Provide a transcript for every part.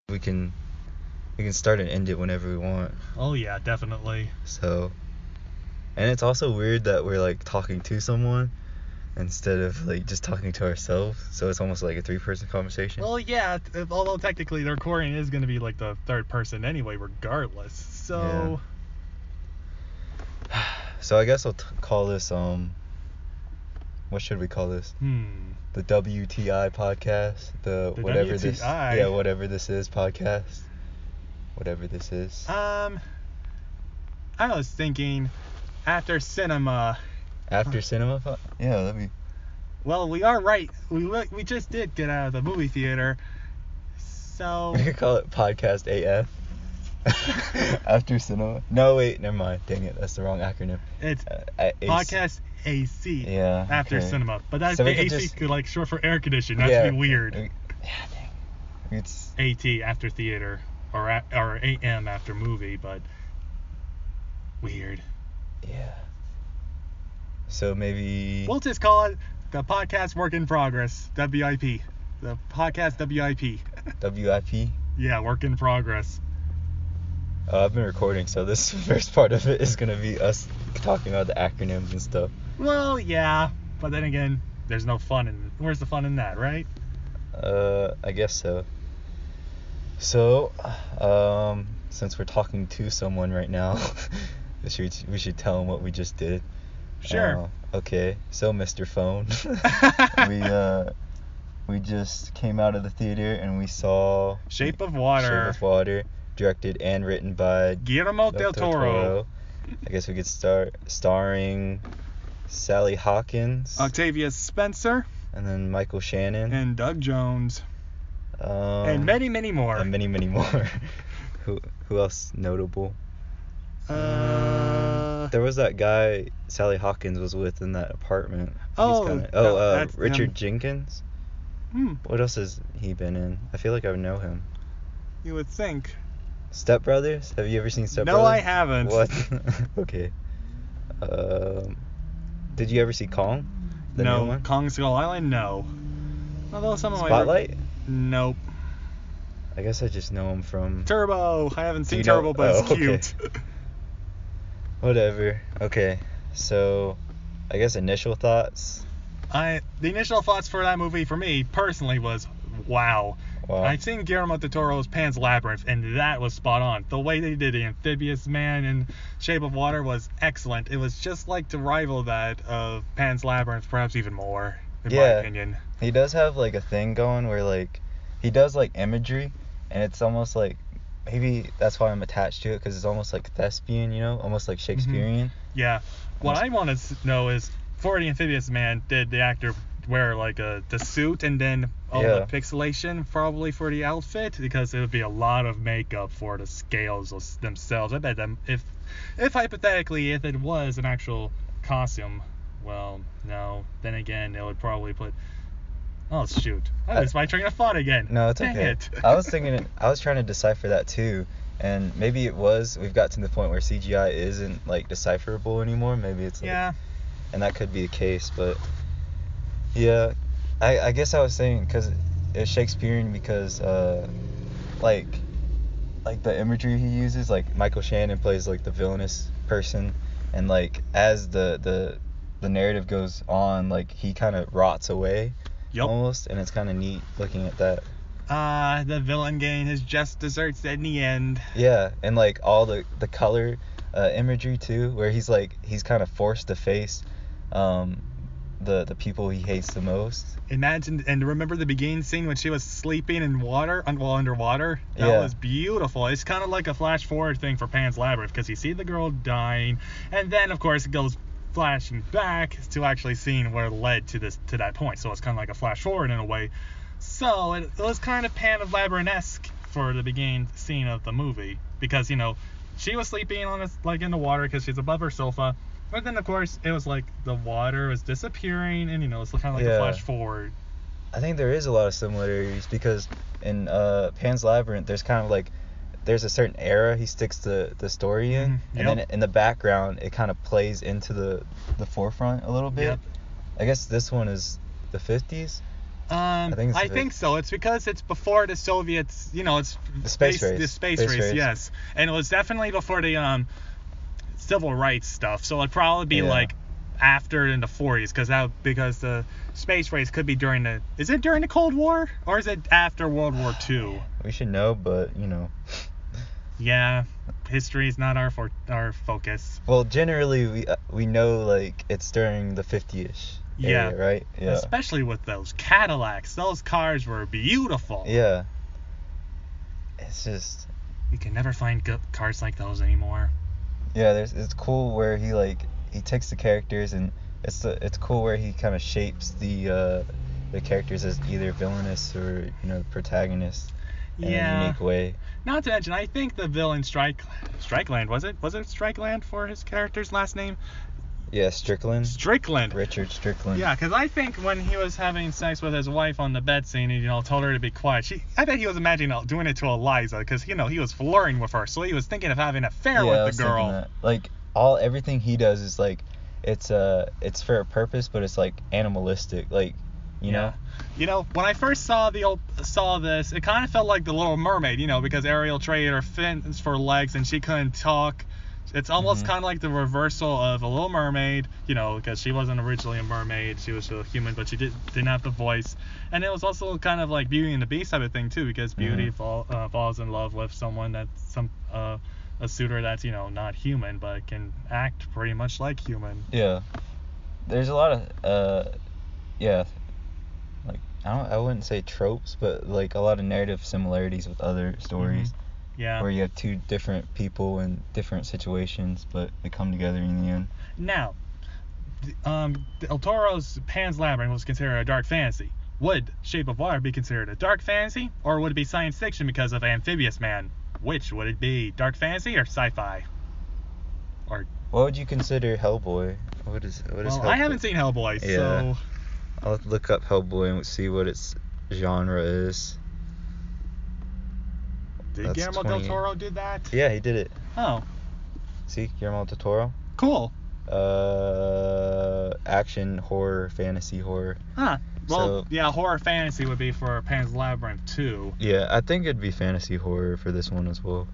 we can start and end it whenever we want. Oh yeah, definitely. So, and it's also weird that we're like talking to someone instead of like just talking to ourselves. So it's almost like a 3-person conversation. Well, yeah, although technically the recording is going to be like the third person anyway, regardless. So. Yeah. So I guess I'll call this what should we call this? The WTI podcast. The whatever WTI. this. Yeah, whatever this is podcast. Whatever this is. I was thinking after cinema. After cinema? Yeah, that'd be. Well, we are right. We just did get out of the movie theater, so. We could call it podcast AF. After cinema. No, wait, never mind. Dang it, that's the wrong acronym. It's podcast AC. Yeah. After cinema, but that's so AC could like short for air conditioning. That'd be weird. Yeah, dang. It's AT after theater or AM after movie, but weird. Yeah. So maybe we'll just call it the podcast work in progress. WIP. The podcast WIP. WIP? Yeah, work in progress. I've been recording, so this first part of it is going to be us talking about the acronyms and stuff. Well, yeah, but then again, there's no fun in. Where's the fun in that, right? I guess so. So, since we're talking to someone right now, we should tell them what we just did. Sure. Okay, so Mr. Phone, we just came out of the theater and we saw Shape of Water. Directed and written by Guillermo del Toro. I guess we could start starring Sally Hawkins, Octavia Spencer, and then Michael Shannon, and Doug Jones, and many, many more. And many, many more. Who else notable? There was that guy Sally Hawkins was with in that apartment. Richard Jenkins. What else has he been in? I feel like I would know him. You would think. Step Brothers? Have you ever seen Step Brothers? No, I haven't. What? Okay. Did you ever see Kong? The new one? Kong Skull Island? No. Although some of Spotlight? Nope. I guess I just know him from Turbo. I haven't seen Turbo, but it's cute. Okay. Whatever. Okay. So, I guess initial thoughts. The initial thoughts for that movie for me personally was wow. I've seen Guillermo del Toro's Pan's Labyrinth, and that was spot on. The way they did the amphibious man in Shape of Water was excellent. It was just like to rival that of Pan's Labyrinth, perhaps even more, in my opinion. He does have like a thing going where like he does like imagery, and it's almost like maybe that's why I'm attached to it, because it's almost like thespian, you know, almost like Shakespearean. Yeah. What I want to know is, for the amphibious man, did the actor wear like the suit and then all the pixelation probably for the outfit, because it would be a lot of makeup for the scales themselves. I bet them if hypothetically if it was an actual costume, well, no, then again it would probably put. Oh shoot! I lost my train of thought again. No, it's okay. I was trying to decipher that too, and maybe we've got to the point where CGI isn't like decipherable anymore. Maybe it's like, and that could be the case, but. Yeah, I guess I was saying because it's Shakespearean because like the imagery he uses, like Michael Shannon plays like the villainous person, and like as the narrative goes on, like he kind of rots away almost, and it's kind of neat looking at that. The villain getting his just desserts in the end. Yeah, and like all the color imagery too, where he's kind of forced to face the people he hates the most. Imagine and remember the beginning scene when she was sleeping in water, underwater. That was beautiful. It's kind of like a flash forward thing for Pan's Labyrinth, because you see the girl dying, and then of course it goes flashing back to actually seeing what led to that point. So it's kind of like a flash forward in a way. So it was kind of Pan of Labyrinth-esque for the beginning scene of the movie, because she was sleeping in the water because she's above her sofa. But then, of course, it was like the water was disappearing, and it's kind of like a flash forward. I think there is a lot of similarities, because in Pan's Labyrinth, there's kind of like there's a certain era he sticks the story in, and then in the background it kind of plays into the forefront a little bit. I guess this one is the 50s. I think so. It's because it's before the Soviets, it's the space race. The space race, yes. And it was definitely before the civil rights stuff. So it'd probably be like after in the 40s, because the space race could be is it during the Cold War or is it after World War II? We should know, but Yeah, history is not our focus. Well, generally we know like it's during the 50ish. Area, right? Yeah. Especially with those Cadillacs. Those cars were beautiful. Yeah. It's just you can never find cars like those anymore. Yeah, it's cool where he takes the characters, and it's cool where he kind of shapes the characters as either villainous or protagonist in a unique way. Not to mention, I think the villain Strikeland, was it Strikeland for his character's last name? Yeah, Strickland. Richard Strickland. Yeah, because I think when he was having sex with his wife on the bed scene, and told her to be quiet, I bet he was imagining doing it to Eliza, because he was flirting with her, so he was thinking of having an affair with the girl. Like everything he does is like it's for a purpose, but it's like animalistic, like you know. When I first saw this, it kind of felt like The Little Mermaid, because Ariel traded her fins for legs and she couldn't talk. It's almost kind of like the reversal of A Little Mermaid, because she wasn't originally a mermaid. She was a human, but she didn't have the voice. And it was also kind of like Beauty and the Beast type of thing, too, because Beauty falls in love with someone that's a suitor that's, not human, but can act pretty much like human. Yeah. There's a lot of, like, I wouldn't say tropes, but, like, a lot of narrative similarities with other stories. Mm-hmm. Yeah. Where you have two different people in different situations, but they come together in the end. Now, Del Toro's Pan's Labyrinth was considered a dark fantasy. Would Shape of Water be considered a dark fantasy, or would it be science fiction because of Amphibious Man? Which would it be, dark fantasy or sci-fi? Or what would you consider Hellboy? What is Hellboy? I haven't seen Hellboy, so I'll have to look up Hellboy and see what its genre is. Did Guillermo del Toro do that? Yeah, he did it. Oh. See, Guillermo del Toro. Cool. Action, horror, fantasy, horror. Huh. Well, horror fantasy would be for Pan's Labyrinth too. Yeah, I think it'd be fantasy horror for this one as well.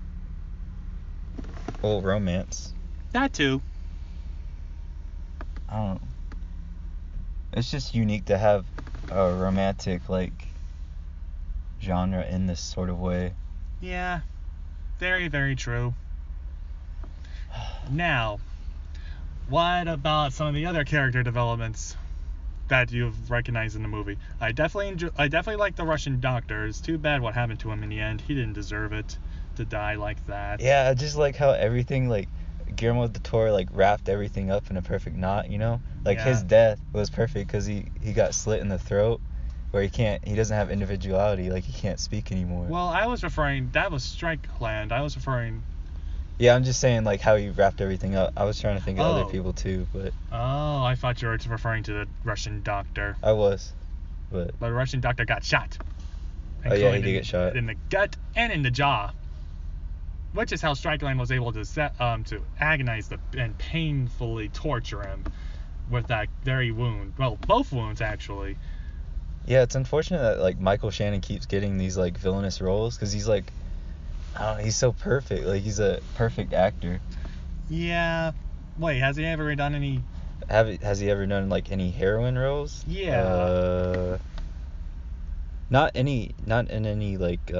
Well, romance. That too. I don't know. It's just unique to have a romantic, genre in this sort of way. Yeah, very, very true. Now, what about some of the other character developments that you've recognized in the movie? I definitely like the Russian doctor. It's too bad what happened to him in the end. He didn't deserve it to die like that. Yeah, I just like how everything, Guillermo del Toro, wrapped everything up in a perfect knot, His death was perfect because he got slit in the throat, where he doesn't have individuality, he can't speak anymore. Well, that was Strikeland. Yeah, I'm just saying, how he wrapped everything up. I was trying to think of other people, too, but... Oh, I thought you were referring to the Russian doctor. I was, but... But the Russian doctor got shot. Oh, yeah, he did get shot. In the gut and in the jaw. Which is how Strikeland was able to agonize and painfully torture him with that very wound. Well, both wounds, actually. Yeah, it's unfortunate that Michael Shannon keeps getting these villainous roles, because he's he's so perfect. He's a perfect actor. Yeah. Wait, has he ever done any? Has he ever done any heroine roles? Yeah. Not in any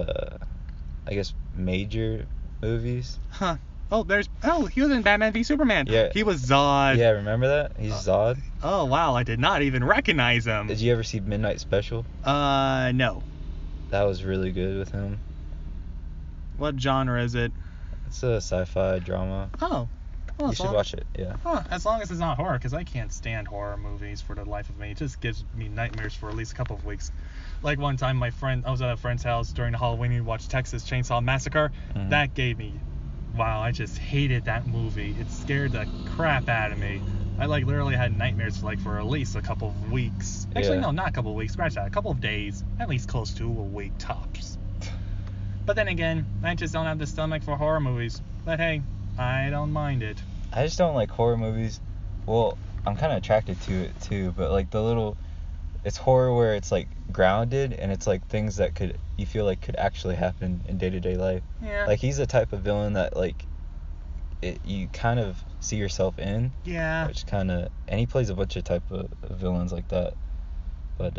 I guess major movies. Huh. He was in Batman v Superman. Yeah. He was Zod. Yeah, remember that? He's Zod. Oh, wow, I did not even recognize him. Did you ever see Midnight Special? No. That was really good with him. What genre is it? It's a sci-fi drama. Oh. Well, you should watch it, yeah. Huh, as long as it's not horror, because I can't stand horror movies for the life of me. It just gives me nightmares for at least a couple of weeks. One time I was at a friend's house during Halloween and we watched Texas Chainsaw Massacre. Mm-hmm. That gave me... Wow, I just hated that movie. It scared the crap out of me. I literally had nightmares for at least a couple of weeks. Actually, no, not a couple of weeks. Scratch that. A couple of days. At least close to a week tops. But then again, I just don't have the stomach for horror movies. But hey, I don't mind it. I just don't like horror movies. Well, I'm kind of attracted to it too, but the little it's horror where it's like grounded and it's like things that you feel like could actually happen in day-to-day life. Yeah. Like he's the type of villain that like you kind of see yourself in. Yeah. Which kind of, and he plays a bunch of type of villains like that. But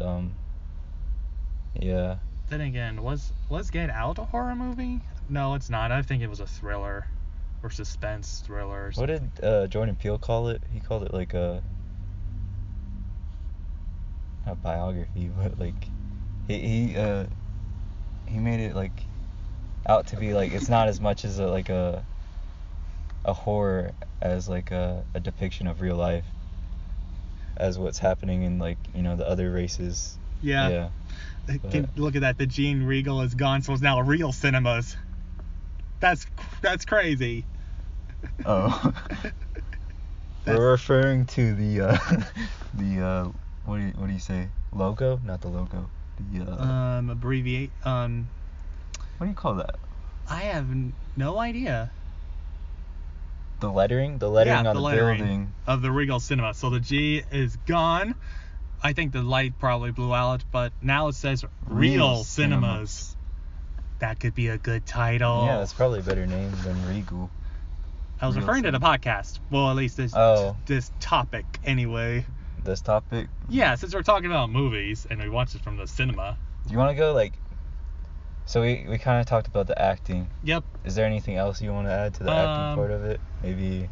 yeah. Then again, was Get Out a horror movie? No, it's not. I think it was a thriller or suspense thriller. What did Jordan Peele call it? He called it like a biography, but like he made it like out to be like it's not as much as a horror as like a depiction of real life as what's happening in like the other races. Yeah. Look at that. The Gene Regal is gone, so it's now real cinemas. That's crazy. Oh. We're referring to the what do you say? Logo? Not the logo. The abbreviate. What do you call that? I have no idea. The lettering on the building of the Regal Cinema. So the G is gone. I think the light probably blew out, but now it says Real Cinemas. That could be a good title. Yeah, that's probably a better name than Regal. I was referring to the podcast. Well, at least this topic anyway. This topic? Yeah, since we're talking about movies and we watched it from the cinema. Do you want to go like... So we kind of talked about the acting. Yep. Is there anything else you want to add to the acting part of it? Maybe...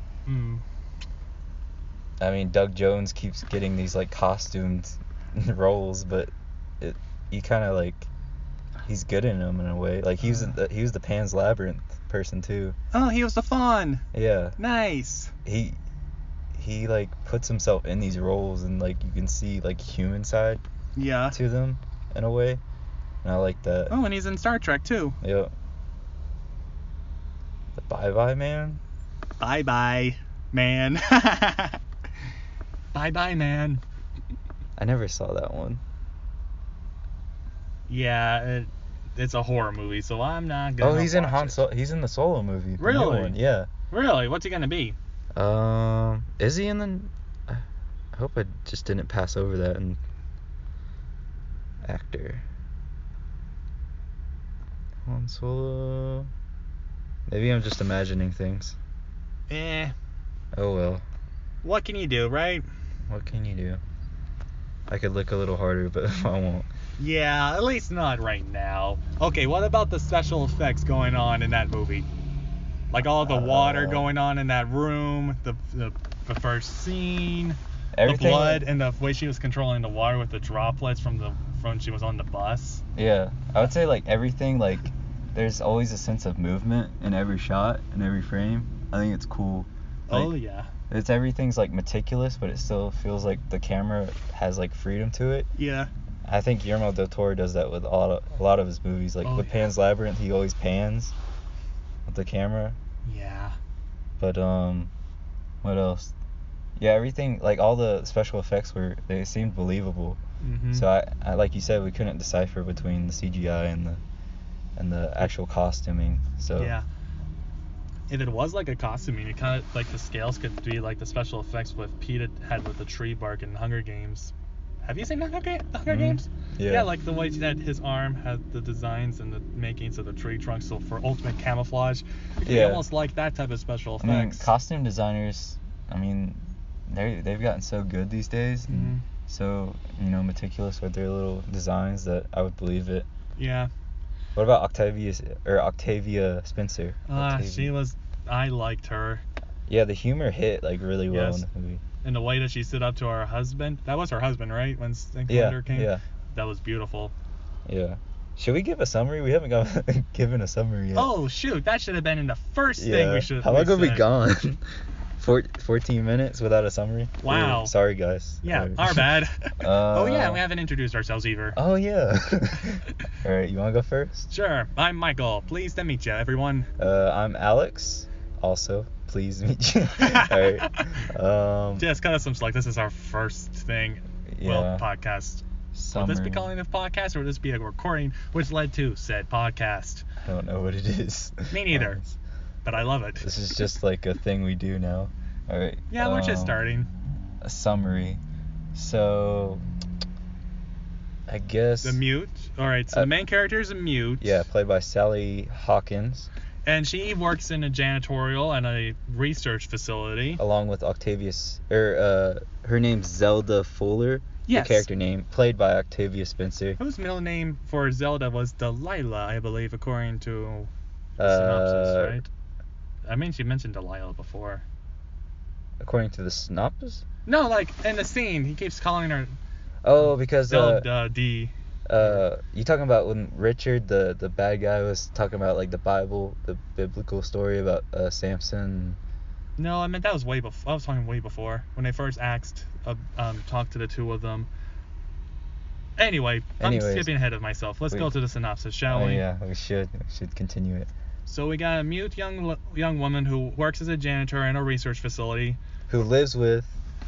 I mean, Doug Jones keeps getting these like costumed roles, but you kind of like... He's good in them in a way. Like he was the Pan's Labyrinth person too. Oh, he was the Fawn. Yeah. Nice. He like puts himself in these roles and like you can see like human side. Yeah. To them in a way, and I like that. Oh, and he's in Star Trek too. Yep. The Bye Bye Man. Bye Bye Man. Bye Bye Man. I never saw that one. Yeah, it's a horror movie, so I'm not gonna. Oh, he's in he's in the Solo movie. The really? New one. Yeah. Really? What's he gonna be? Is he in the? I hope I just didn't pass over that. And actor. Han Solo. Maybe I'm just imagining things. Oh well. What can you do, right? What can you do? I could look a little harder, but I won't. Yeah, at least not right now. Okay, what about the special effects going on in that movie? Like all the water going on in that room, the first scene, everything, the blood, and the way she was controlling the water with the droplets from when she was on the bus. Yeah, I would say like everything, like there's always a sense of movement in every shot, in every frame. I think it's cool. Like, yeah. Everything's like meticulous, but it still feels like the camera has like freedom to it. Yeah. I think Guillermo del Toro does that with a lot of his movies. Like with Pan's Labyrinth, he always pans with the camera. Yeah. But what else? Yeah, everything, like all the special effects they seemed believable. Mm-hmm. So I like you said, we couldn't decipher between the CGI and the actual costuming. So yeah. If it was like a costuming, it kind of like the scales could be like the special effects with Pete had with the tree bark in Hunger Games. Have you seen the Hunger Games? Yeah. Yeah, like the way that his arm had the designs and the makings of the tree trunk, so for ultimate camouflage. You almost like that type of special effects. I mean, costume designers, they've gotten so good these days, and so meticulous with their little designs that I would believe it. Yeah. What about Octavia Spencer? I liked her. Yeah, the humor hit like really well in the movie. And the way that she stood up to her husband. That was her husband, right? When Thunder came? Yeah. That was beautiful. Yeah. Should we give a summary? We haven't given a summary yet. Oh, shoot. That should have been in the first thing we should have How long have we gone? 14 minutes without a summary? Wow. Sorry, guys. Yeah, our bad. We haven't introduced ourselves either. Oh, yeah. All right, you want to go first? Sure. I'm Michael. Pleased to meet you, everyone. I'm Alex. Also, pleased to meet you. All right. Just kind of some like this is our first thing. Yeah. Well, podcast. Will this be calling it a podcast, or will this be a recording which led to said podcast? I don't know what it is. Me neither. But I love it. This is just like a thing we do now. All right. Yeah, we're just starting. A summary. So, I guess. The mute. Alright, so the main character is a mute. Yeah, played by Sally Hawkins. And she works in a janitorial and a research facility. Along with Octavius, her name's Zelda Fuller. Yes. The character name, played by Octavia Spencer. Whose middle name for Zelda was Delilah, I believe, according to the synopsis, right? I mean, she mentioned Delilah before. According to the synopsis? No, like, in the scene, he keeps calling her... Oh, because... Zelda D. You talking about when Richard, the bad guy, was talking about, like, the biblical story about Samson? No, I meant that was way before. I was talking way before, when they first talked to the two of them. Anyways. I'm skipping ahead of myself. Let's go to the synopsis, shall we? Yeah, we should continue it. So we got a mute young woman who works as a janitor in a research facility. Who lives with...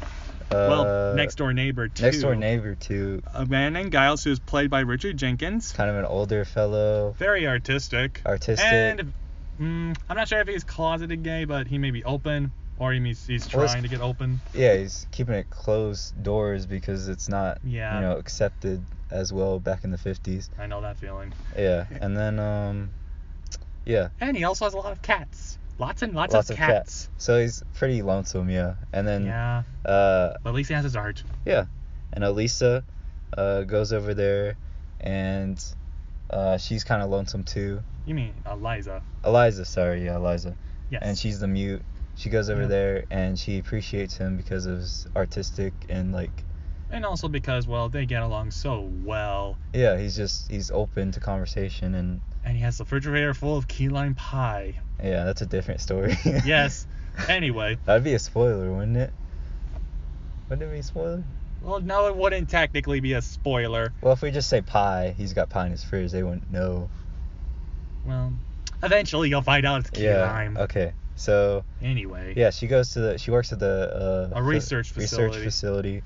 next door neighbor too. A man named Giles, who's played by Richard Jenkins. Kind of an older fellow. Very artistic. And I'm not sure if he's closeted gay, but he may be open, or he's trying to get open. Yeah, he's keeping it closed doors because it's not, accepted as well back in the 50s. I know that feeling. Yeah, and then, yeah. And he also has a lot of cats. Lots and lots of cats. So he's pretty lonesome, yeah. And then... Yeah. But at least he has his art. Yeah. And Elisa goes over there, and she's kind of lonesome too. You mean Eliza? Eliza, sorry, yeah, Eliza. Yes. And she's the mute. She goes over there, and she appreciates him because of his artistic and, like... And also because, well, they get along so well. Yeah, he's open to conversation, and he has a refrigerator full of key lime pie. Yeah, that's a different story. Yes. Anyway. That'd be a spoiler, wouldn't it? Wouldn't it be a spoiler? Well, no, it wouldn't technically be a spoiler. Well, if we just say pie, he's got pie in his fridge, they wouldn't know. Well, eventually you'll find out it's key lime. Okay. So. Anyway. Yeah, she works at a research facility.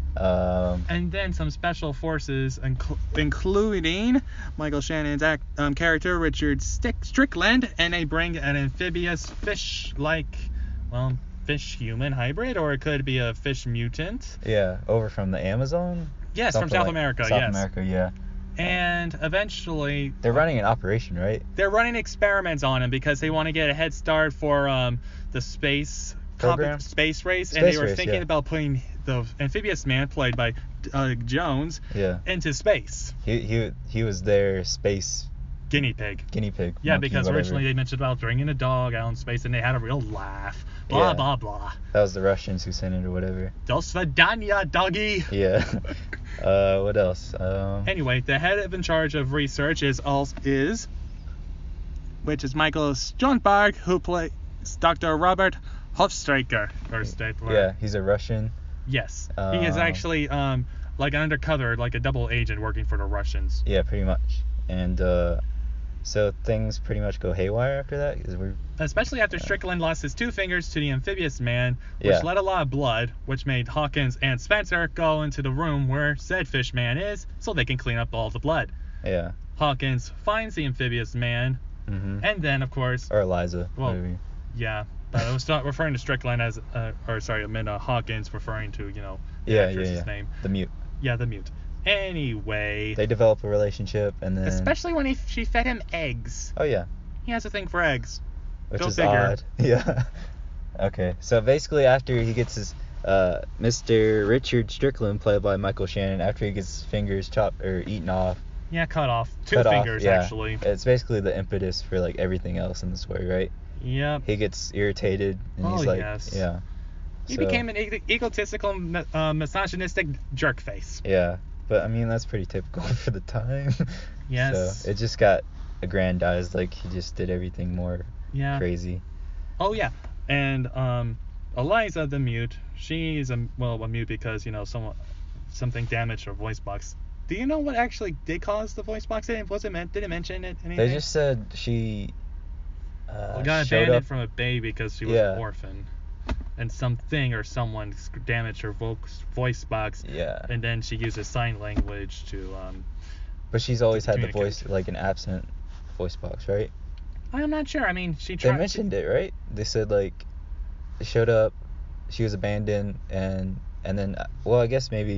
And then some special forces, including Michael Shannon's character Richard Strickland, and they bring an amphibious fish-like, fish-human hybrid, or it could be a fish mutant. Yeah, over from the Amazon? Yes, from South America, yes. South America, yeah. And eventually... They're running an operation, right? They're running experiments on him because they want to get a head start for the space race, and they were thinking about putting the amphibious man, played by Jones, into space. He was their space guinea pig. Yeah, monkey, because originally they mentioned about bringing a dog out in space, and they had a real laugh. Blah blah blah. That was the Russians who sent it or whatever. Do svidanya, doggy. Yeah. What else? Anyway, the head in charge of research is Michael Stromberg, who plays Dr. Robert Hofstadter. Yeah, he's a Russian. Yes. He is actually like an undercover, like a double agent working for the Russians. Yeah, pretty much. And so things pretty much go haywire after that? Especially after Strickland lost his 2 fingers to the amphibious man, which led a lot of blood, which made Hawkins and Spencer go into the room where said fish man is so they can clean up all the blood. Yeah. Hawkins finds the amphibious man, and then, of course... Or Eliza. Well, maybe. Yeah. But I was not referring to Strickland as... Hawkins referring to, the actress's name. The mute. Yeah, the mute. Anyway... They develop a relationship, and then... Especially when she fed him eggs. Oh, yeah. He has a thing for eggs. Which is odd. Yeah. Okay. So basically, after he gets his... Mr. Richard Strickland, played by Michael Shannon, after he gets his fingers chopped or eaten off... Yeah, cut off. 2 fingers, actually. It's basically the impetus for, like, everything else in the story, right? Yep. He gets irritated, and he's like... Yes. Yeah. He became an egotistical, misogynistic jerkface. Yeah. But, I mean, that's pretty typical for the time. Yes. So, it just got aggrandized, like, he just did everything more crazy. Oh, yeah. And, Eliza, the mute, she's a mute because, something damaged her voice box. Do you know what actually did cause the voice box? Did it mention it? Anything? They just said she got abandoned from a baby because she was an orphan. And something or someone damaged her voice box. Yeah. And then she uses sign language to... But she's always had the voice, like an absent voice box, right? I'm not sure. I mean, she tried... They mentioned it, right? They said, like, they showed up, she was abandoned, and then, well, I guess maybe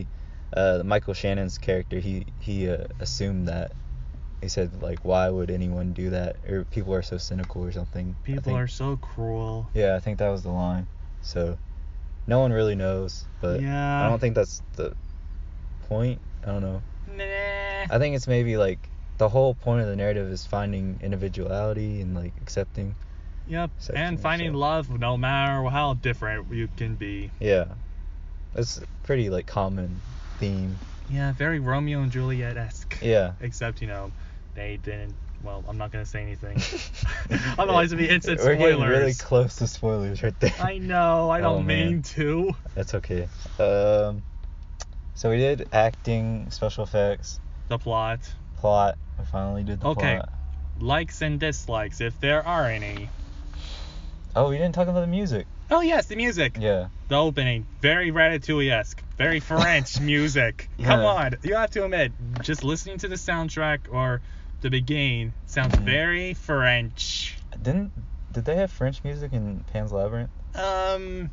Michael Shannon's character, he assumed that. He said, like, why would anyone do that? Or people are so cynical or something. People are so cruel. Yeah, I think that was the line. So, no one really knows, but yeah. I don't think that's the point. I don't know. Nah. I think it's maybe, like, the whole point of the narrative is finding individuality and, like, accepting. Yep, and finding love no matter how different you can be. Yeah. It's a pretty, like, common theme. Yeah, very Romeo and Juliet-esque. Yeah. Except, they didn't. Well, I'm not gonna say anything. Otherwise, it'd be instant spoilers. We're getting really close to spoilers right there. I know. I don't mean to. That's okay. So we did acting, special effects. The plot. We finally did the plot. Okay. Likes and dislikes, if there are any. Oh, we didn't talk about the music. Oh yes, the music. Yeah. The opening, very Ratatouille-esque, very French music. Yeah. Come on, you have to admit, just listening to the soundtrack or the beginning sounds very French. Did they have French music in Pan's Labyrinth? I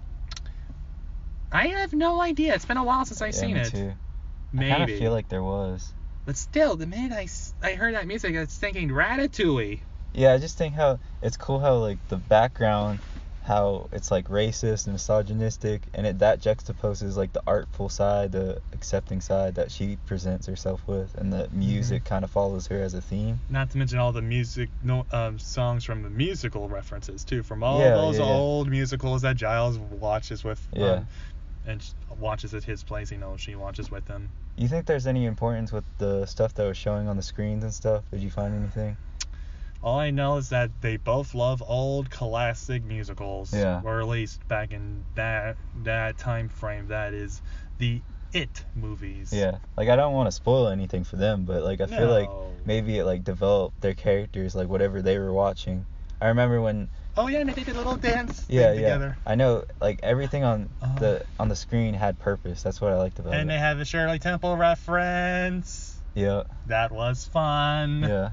have no idea. It's been a while since I've seen me it. Too. Maybe. I kind of feel like there was. But still, the minute I heard that music, I was thinking Ratatouille. Yeah, I just think how it's cool how, like, the background, how it's, like, racist and misogynistic, and that juxtaposes, like, the artful side, the accepting side that she presents herself with, and the music kind of follows her as a theme. Not to mention all the music songs from the musical references too, from all those old musicals that Giles watches with. And watches at his place, she watches with him. You think there's any importance with the stuff that was showing on the screens and stuff? Did you find anything? All I know is that they both love old classic musicals. Yeah. Or at least back in that time frame, that is the It movies. Yeah. Like, I don't want to spoil anything for them, but, like, I feel like maybe it, like, developed their characters, like, whatever they were watching. I remember when... Oh, yeah, and they did a little dance together. I know, like, everything on the screen had purpose. That's what I liked about it. And they had the Shirley Temple reference. Yeah. That was fun. Yeah.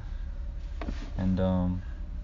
And,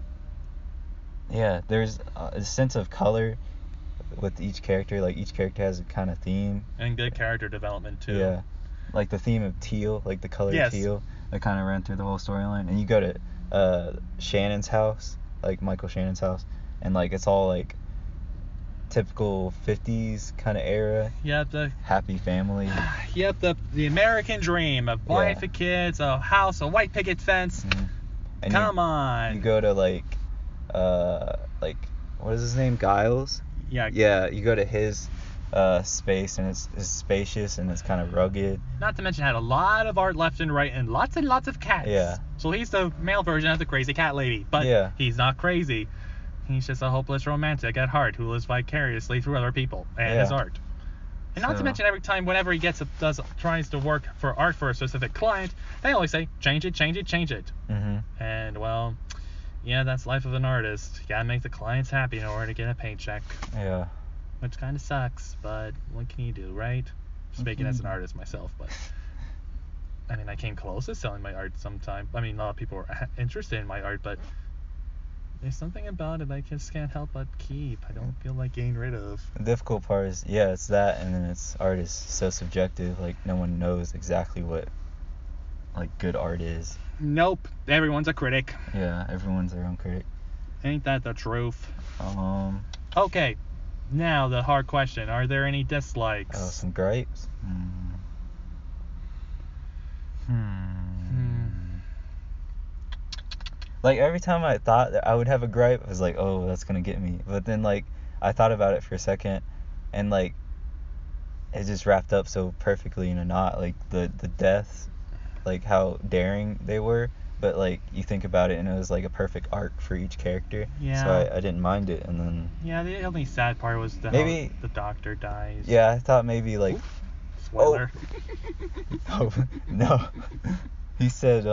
there's a sense of color with each character. Like, each character has a kind of theme. And good character development, too. Yeah. Like, the theme of teal, like, the color teal, that kind of ran through the whole storyline. And you go to Shannon's house, like, Michael Shannon's house, and, like, it's all, like, typical 50s kind of era. Yep, the happy family. Yep, the American dream, a wife, a kids, a house, a white picket fence. Mm-hmm. And Come on. You go to, like, what is his name? Giles? Yeah. Yeah, you go to his space, and it's spacious, and it's kind of rugged. Not to mention, it had a lot of art left and right, and lots of cats. Yeah. So he's the male version of the crazy cat lady, but he's not crazy. He's just a hopeless romantic at heart who lives vicariously through other people and his art. And not to mention, every time, whenever he tries to work for art for a specific client, they always say, change it, change it, change it. Mm-hmm. And, well, yeah, that's life of an artist. You gotta make the clients happy in order to get a paycheck. Yeah. Which kind of sucks, but what can you do, right? Speaking as an artist myself, but... I mean, I came close to selling my art sometime. I mean, a lot of people were interested in my art, but... There's something about it I just can't help but keep. I don't feel like getting rid of. The difficult part is, it's that, and then art is so subjective. Like, no one knows exactly what, like, good art is. Nope. Everyone's a critic. Yeah, everyone's their own critic. Ain't that the truth? Okay. Now, the hard question. Are there any dislikes? Oh, some gripes? Like, every time I thought that I would have a gripe, I was like, oh, that's going to get me. But then, like, I thought about it for a second, and, like, it just wrapped up so perfectly in a knot. Like, the deaths, like, how daring they were. But, like, you think about it, and it was, like, a perfect arc for each character. Yeah. So I didn't mind it, and then... Yeah, the only sad part was how the doctor dies. Yeah, I thought maybe, like... Spoiler. Oh, no. He said,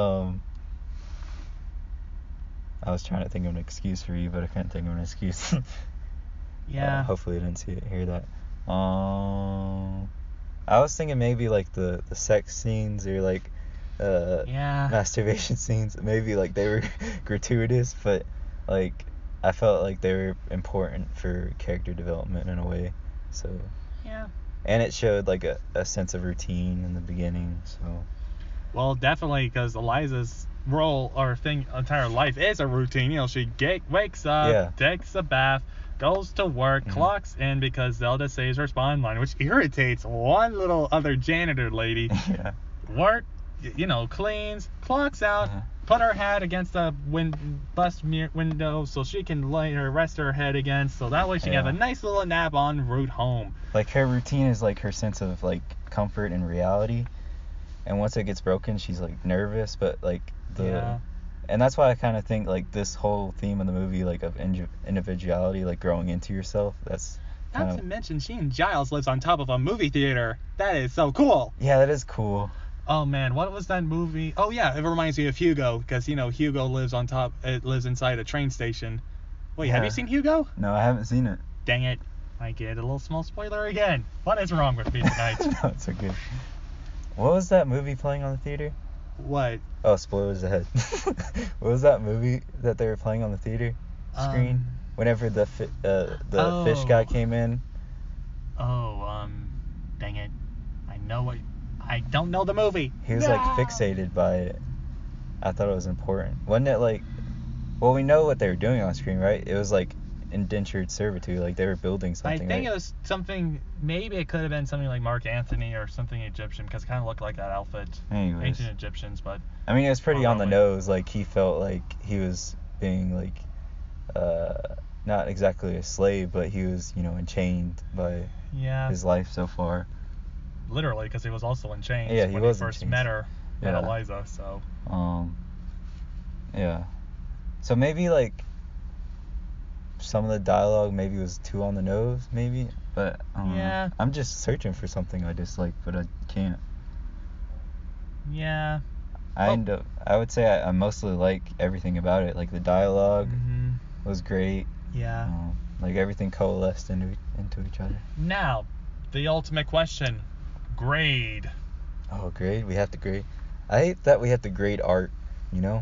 I was trying to think of an excuse for you, but I couldn't think of an excuse. Yeah. Hopefully I didn't hear that. I was thinking maybe, like, the sex scenes or, like, masturbation scenes. Maybe, like, they were gratuitous, but, like, I felt like they were important for character development in a way. So. Yeah. And it showed like a sense of routine in the beginning, so. Well, definitely, because Eliza's role or entire life is a routine. You know, she wakes up, takes a bath, goes to work, clocks in because Zelda saves her spawn line, which irritates one little other janitor lady. Yeah. Work, cleans, clocks out, put her head against the bus window so she can rest her head again, so that way she can have a nice little nap en route home. Like, her routine is like her sense of like comfort and reality, and once it gets broken, she's like nervous, but like and that's why I kind of think like this whole theme of the movie, like of individuality, like growing into yourself, that's not to mention she and Giles lives on top of a movie theater. That is so cool. Yeah, that is cool. Oh man, what was that movie? Oh yeah, it reminds me of Hugo, because Hugo lives inside a train station. Wait, have you seen Hugo? No, I haven't seen it. Dang it, I get a little small spoiler again. What is wrong with me tonight? No, it's okay. What was that movie playing on the theater? What? Oh, spoilers ahead. What was that movie that they were playing on the theater screen? Whenever the fish guy came in. Dang it. I don't know the movie. He was like fixated by it. I thought it was important. Wasn't it like, well, we know what they were doing on screen, right? It was like indentured servitude, like they were building something. I think it was something, maybe it could have been something like Mark Antony or something Egyptian, because it kind of looked like that outfit. Anyways. Ancient Egyptians, but. I mean, it was pretty on the nose. Like, he felt like he was being like, not exactly a slave, but he was, enchained by his life so far. Literally, because he was also in chains when he first met her, met Eliza, so. Yeah. So maybe, like, some of the dialogue maybe was too on the nose, maybe, but I'm just searching for something I dislike, but I can't. Yeah. I would say I mostly like everything about it. Like, the dialogue was great. Yeah. Like, everything coalesced into each other. Now, the ultimate question. Grade. Oh, grade? We have to grade. I hate that we have to grade art, Well,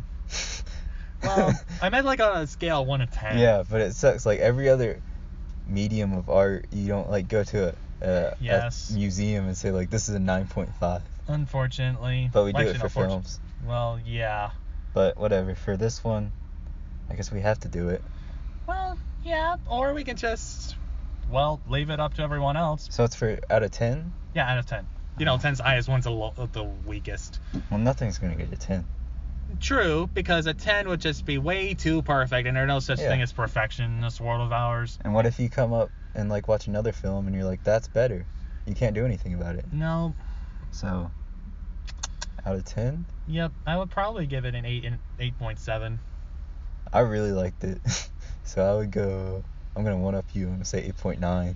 I meant like on a scale 1 to 10. Yeah, but it sucks. Like, every other medium of art, you don't, like, go to a museum and say, like, this is a 9.5. Unfortunately. But we do it for films. Well, yeah. But whatever. For this one, I guess we have to do it. Well, yeah. Or we can just, leave it up to everyone else. So it's for out of 10? Yeah, out of 10. 10's the highest, 1's the weakest. Well, nothing's going to get a 10. True, because a 10 would just be way too perfect, and there's no such thing as perfection in this world of ours. And what if you come up and, like, watch another film and you're like, that's better? You can't do anything about it. No. So, out of 10? Yep, I would probably give it an 8.7. I really liked it. So I would go, I'm going to one-up you. I'm going to say 8.9.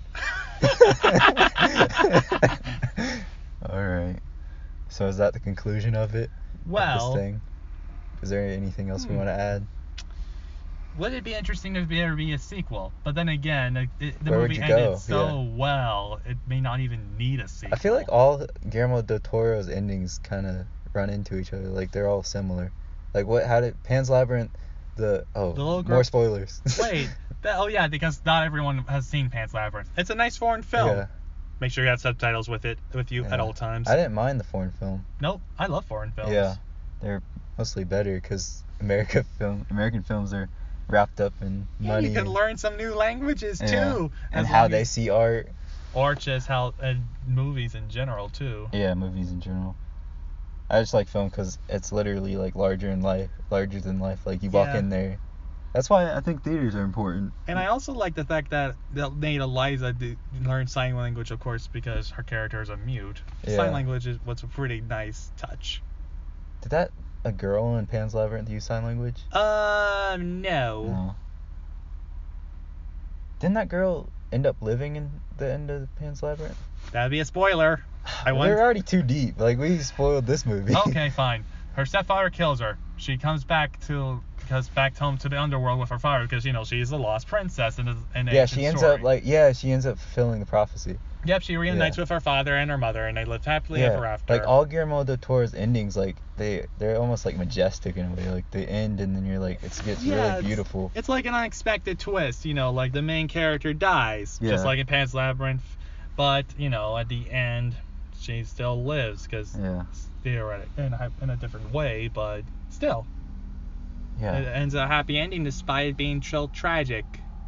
Alright. So is that the conclusion of it? Well. This thing? Is there anything else we want to add? Would it be interesting if there be a sequel? But then again, the movie ended so well, it may not even need a sequel. I feel like all Guillermo del Toro's endings kind of run into each other. Like, they're all similar. Like, Pan's Labyrinth, more spoilers. Wait, because not everyone has seen Pan's Labyrinth. It's a nice foreign film. Yeah. Make sure you have subtitles with you at all times. I didn't mind the foreign film. Nope, I love foreign films. Yeah, they're mostly better because American films are wrapped up in money. You can learn some new languages too. And how they see art. Or just movies in general too. Yeah, movies in general. I just like film because it's literally like larger than life. Like, you walk in there. That's why I think theaters are important. And I also like the fact that they made Eliza learn sign language, of course, because her character is a mute. Yeah. Sign language is what's a pretty nice touch. Did a girl in Pan's Labyrinth use sign language? No. Didn't that girl end up living in the end of Pan's Labyrinth? That'd be a spoiler. We're already too deep. Like, we spoiled this movie. Okay, fine. Her stepfather kills her. She comes back home to the underworld with her father because she's the lost princess in she ends up fulfilling the prophecy. Yep, she reunites with her father and her mother, and they live happily ever after. Like, all Guillermo del Toro's endings, like, they're almost like majestic in a way. Like, they end and then you're like, it gets really beautiful. It's like an unexpected twist, like the main character dies, just like in Pan's Labyrinth. But, at the end, she still lives, because theoretically, in a different way, but still. Yeah. It ends a happy ending despite it being so tragic.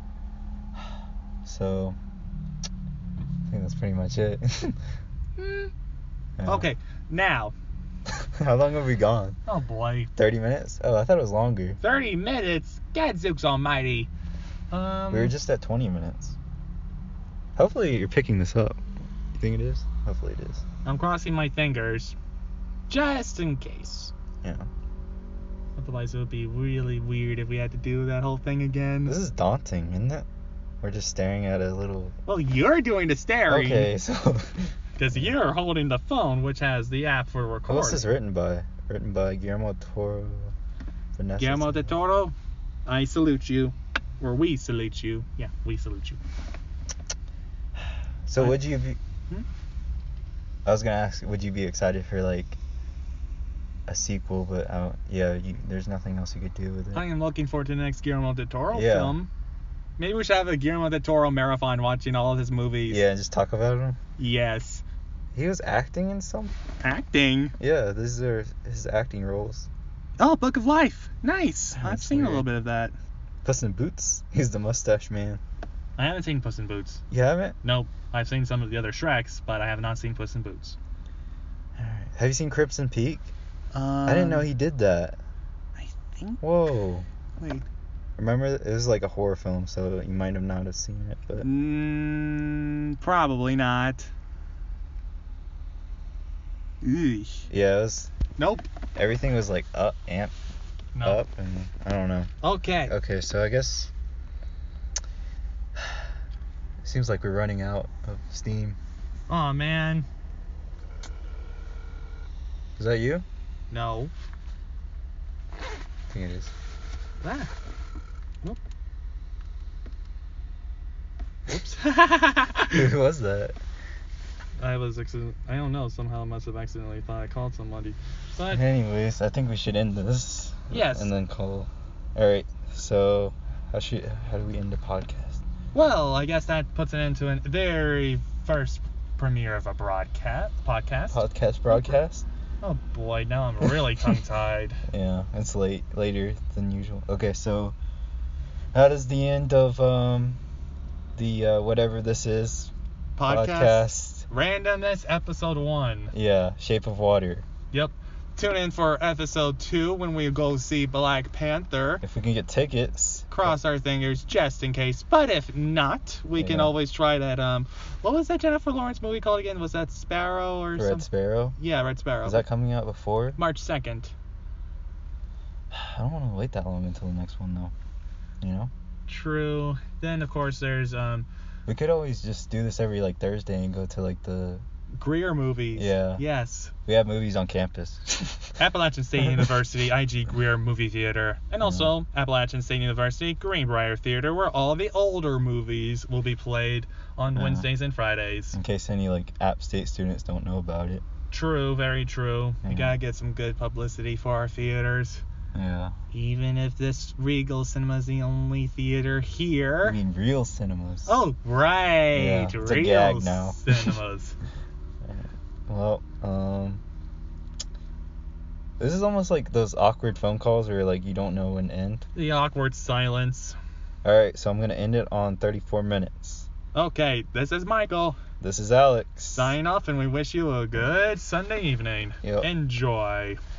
So, I think that's pretty much it. Yeah. Okay, now. How long have we gone? Oh boy. 30 minutes? Oh, I thought it was longer. 30 minutes? Gadzooks almighty. We were just at 20 minutes. Hopefully you're picking this up. You think it is? Hopefully it is. I'm crossing my fingers. Just in case. Yeah. Otherwise it would be really weird if we had to do that whole thing again. This is daunting, isn't it? We're just staring at a little... Well, you're doing the staring. Okay, so... Because you're holding the phone, which has the app for recording. What's this written by? Written by Guillermo del Toro. Vanessa. Guillermo del Toro, I salute you. Or we salute you. Yeah, we salute you. So would you be... I was going to ask, would you be excited for, like, a sequel, but there's nothing else you could do with it. I am looking forward to the next Guillermo del Toro film. Maybe we should have a Guillermo del Toro marathon watching all of his movies. Yeah, and just talk about him? Yes. He was acting in some? Acting? Yeah, these are his acting roles. Oh, Book of Life. Nice. That's I've seen weird. a little bit of that. Puss in Boots? He's the mustache man. I haven't seen Puss in Boots. You haven't? Nope. I've seen some of the other Shreks, but I have not seen Puss in Boots. Alright. Have you seen Crimson Peak? I didn't know he did that. I think... Whoa. Wait. Remember, it was like a horror film, so you might have not have seen it, but... Probably not. Eesh. Yeah, it was... Nope. Everything was like up, and I don't know. Okay. Okay, so I guess... Seems like we're running out of steam. Aw, man. Is that you? No. I think it is. Ah. Nope. Whoops. Who was that? I don't know. Somehow I must have accidentally thought I called somebody. But anyways, I think we should end this. Yes. And then call. All right. So how do we end the podcast? Well, I guess that puts an end to a very first premiere of a podcast. Podcast broadcast. Oh boy, now I'm really tongue-tied. Yeah, it's later than usual. Okay, so that is the end of the whatever this is podcast. Randomness episode 1. Yeah, Shape of Water. Yep. Tune in for episode 2 when we go see Black Panther. If we can get tickets. Cross our fingers just in case. But if not, we can always try that. What was that Jennifer Lawrence movie called again? Was that Sparrow or something? Red Sparrow? Yeah, Red Sparrow. Is that coming out before? March 2nd. I don't want to wait that long until the next one, though. You know? True. Then, of course, there's... We could always just do this every, Thursday and go to, the... Greer movies. Yeah. Yes. We have movies on campus. Appalachian State University, IG Greer Movie Theater. And also Appalachian State University, Greenbrier Theater, where all the older movies will be played on Wednesdays and Fridays. In case any, App State students don't know about it. True, very true. Yeah. We gotta get some good publicity for our theaters. Yeah. Even if this Regal Cinema is the only theater here. I mean, Real Cinemas. Oh, right. Yeah, it's Real a gag now. Cinemas. Well, this is almost like those awkward phone calls where, you don't know when to end. The awkward silence. Alright, so I'm going to end it on 34 minutes. Okay, this is Michael. This is Alex. Signing off, and we wish you a good Sunday evening. Yep. Enjoy.